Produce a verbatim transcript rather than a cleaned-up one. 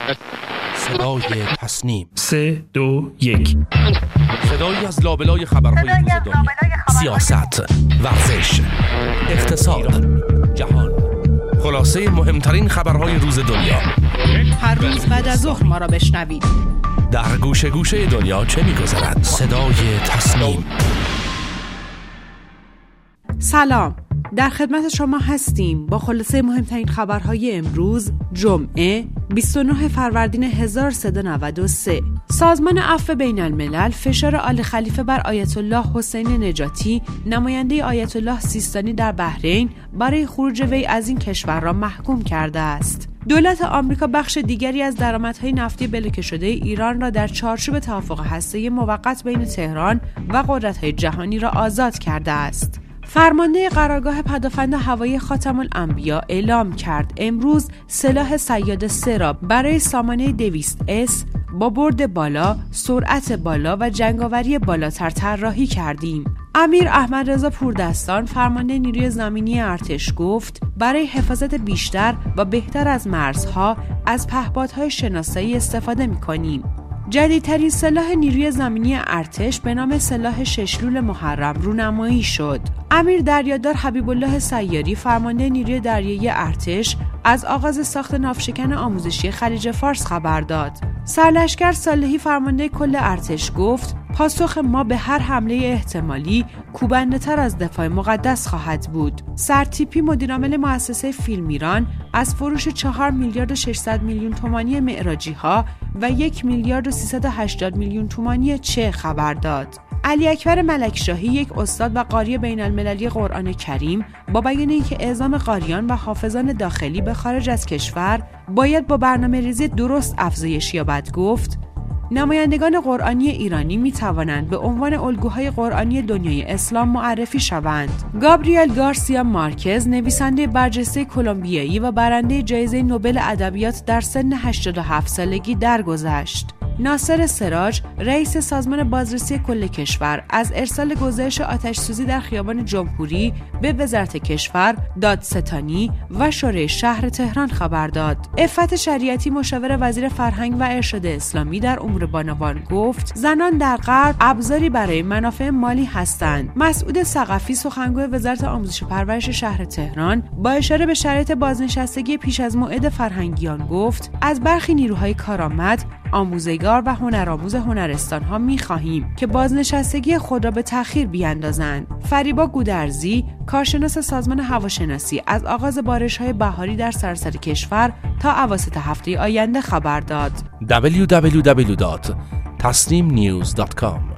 صدای تصنیم. سه دو یک. صدایی از لابلای خبرهای روز دنیا، سیاست، ورزش، اقتصاد، جهان، خلاصه مهمترین خبرهای روز دنیا. هر روز بعد از ظهر ما را بشنوید. در گوشه گوشه دنیا چه می‌گذرد؟ صدای تصنیم. سلام، در خدمت شما هستیم با خلاصه مهمترین خبرهای امروز جمعه بیست و نه فروردین هزار و سیصد و نود و سه. سازمان عفو بین الملل فشار آل خلیفه بر آیت الله حسین نجاتی نماینده آیت الله سیستانی در بحرین برای خروج وی از این کشور را محکوم کرده است. دولت آمریکا بخش دیگری از درآمدهای نفتی بلوکه شده ایران را در چارچوب توافق هسته‌ای موقت بین تهران و قدرت‌های جهانی را آزاد کرده است. فرمانده قرارگاه پدافند هوایی خاتم الانبیا اعلام کرد امروز سلاح صیاد سه را برای سامانه دویست اس با برد بالا، سرعت بالا و جنگاوری بالاتر طراحی کردیم. امیر احمد رضا پوردستان فرمانده نیروی زمینی ارتش گفت برای حفاظت بیشتر و بهتر از مرزها از پهپادهای شناسایی استفاده می‌کنیم. جدیدترین سلاح نیروی زمینی ارتش به نام سلاح ششلول محرم رونمایی شد. امیر دریادار حبیب الله سیاری فرمانده نیروی دریایی ارتش از آغاز ساخت ناوشکن آموزشی خلیج فارس خبر داد. سرلشکر صالحی فرمانده کل ارتش گفت پاسخ ما به هر حمله احتمالی کوبنده‌تر از دفاع مقدس خواهد بود. سرتیپی مدیرعامل مؤسسه فیلم ایران از فروش چهار میلیارد و ششصد میلیون تومانی معراجی ها و یک میلیارد و سیصد و هشتاد میلیون تومانی چه خبر داد. علی اکبر ملکشاهی یک استاد و قاری بین المللی قرآن کریم با بیان اینکه اعزام قاریان و حافظان داخلی به خارج از کشور باید با برنامه ریزی درست افزایش یابد گفت نمایندگان قرآنی ایرانی می توانند به عنوان الگوهای قرآنی دنیای اسلام معرفی شوند. گابریل گارسیا مارکز نویسنده برجسته کلمبیایی و برنده جایزه نوبل ادبیات در سن هشتاد و هفت سالگی درگذشت. ناصر سراج رئیس سازمان بازرسی کل کشور از ارسال گزارش آتش‌سوزی در خیابان جمهوری به وزارت کشور، دادستانی و شورای شهر تهران خبر داد. عفت شریعتی مشاور وزیر فرهنگ و ارشاد اسلامی در امور بانوان گفت زنان در غرب ابزاری برای منافع مالی هستند. مسعود ثقفی سخنگوی وزارت آموزش و پرورش شهر تهران با اشاره به شرایط بازنشستگی پیش از موعد فرهنگیان گفت از برخی نیروهای کارآمد، آموزگار و هنرآموز هنرستان ها می خواهیم که بازنشستگی خود را به تأخیر بیاندازند. فریبا گودرزی کارشناس سازمان هواشناسی از آغاز بارش های بهاری در سراسر کشور تا اواسط هفته آینده خبر داد. دبلیو دبلیو دبلیو دات تصنیم نیوز دات کام